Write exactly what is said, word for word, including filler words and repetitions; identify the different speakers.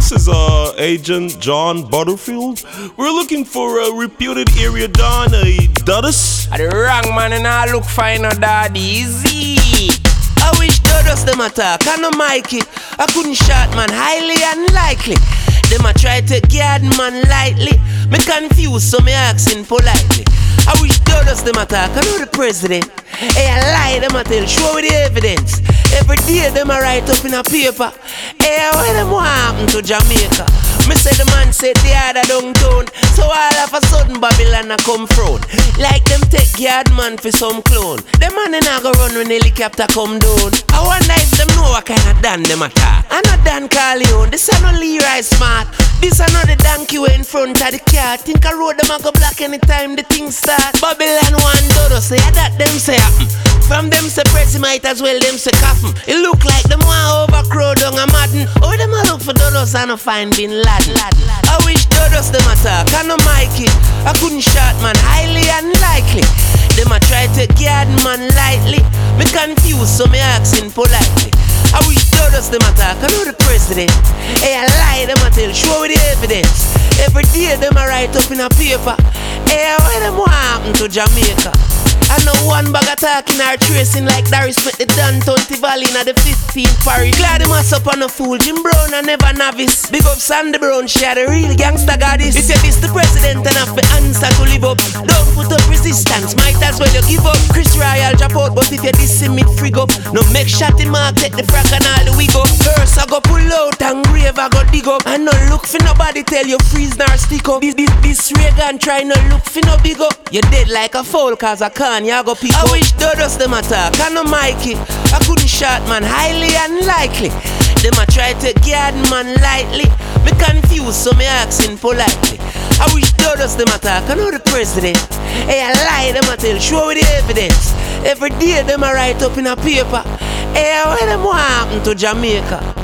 Speaker 1: this is uh, Agent John Butterfield. We're looking for a reputed area don, a Dudus.
Speaker 2: The wrong man and I look fine on that easy. I wish Dudus them attack, I no mic it. I couldn't shot man, highly unlikely. Them a try to guard man lightly. Me confused, so me asking politely. I wish Dudus them attack, I know the president. Hey, I lie, them a tell, show me the evidence. Every day them a write up in a paper. Hey, where them what happen to Jamaica? Me say the man said the other downtown. So all of a sudden Babylon a come front. Like them take yard man for some clone. Them man in a go run when helicopter come down. I wonder if them know what kind of Dan them attack. I not Dan Carleone, this a no Leroy Smart. This a not the donkey way in front of the car. Think I road them a go black anytime the thing start. Babylon one dodo say that them say happen. From them say press might as well them say coffin. It look like them want overcrow down a Madden. Oh them a look for dodos and a find Bin Laden. I wish dodos them attack, I no mic it. I couldn't shot man, highly unlikely. Them a try to guard man lightly. Me confused, so me asking politely. I wish dodos them attack, I know the president. Hey, I lie, them a tell, show me the evidence. Every day them a write up in a paper. Hey, where them what happen to Jamaica? I know one bag of talking or tracing like Darius met the Dan Twenty Valley in the fifteenth parish. Glad him ass up on a fool, Jim Brown and never novice. Big up Sandy Brown, she a the real gangster goddess. If you miss the president and have the answer to live up, don't put up resistance, might as well you give up. Chris Royal drop out, but if you diss him it frig up. No make shotty mark, take the frack and all the wig up. First I go pull out and grave I go dig up. And no look for nobody tell you freeze nor stick up. This, this, this Reagan try no look for no big up. You dead like a fool cause I can't. I go pick I up. Wish dodos them attack, I no mic it. I couldn't shot man, highly unlikely. Them a try to guard man lightly. Me confused, so me asking politely. I wish dodos them attack, I know the president. Hey, I lie, them a tell, show me the evidence. Every day them a write up in a paper. Hey, where them what happen to Jamaica?